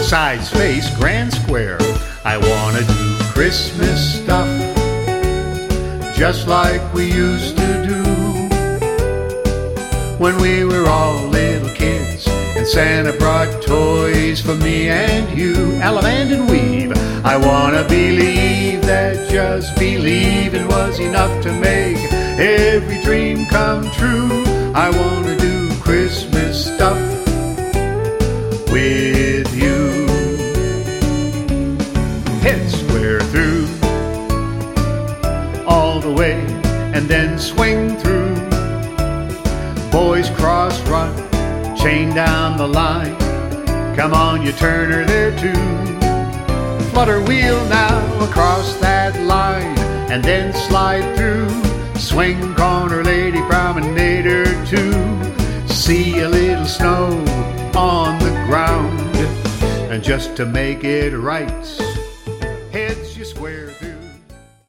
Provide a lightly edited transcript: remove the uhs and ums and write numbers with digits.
sides face grand square. I wanna do Christmas stuff just like we used to do when we were all little kids and Santa brought toys for me and you. Allemande and weave. I wanna believe that just believing was enough to make every dream come true. I wanna do Christmas stuff with you. Head square through all the way and then swing through. Boys cross run, chain down the line. Come on, you Turner there too. Flutter wheel now across that line and then slide through. Swing corner, lady promenader too. See a little snow on the ground, and just to make it right, heads you square through.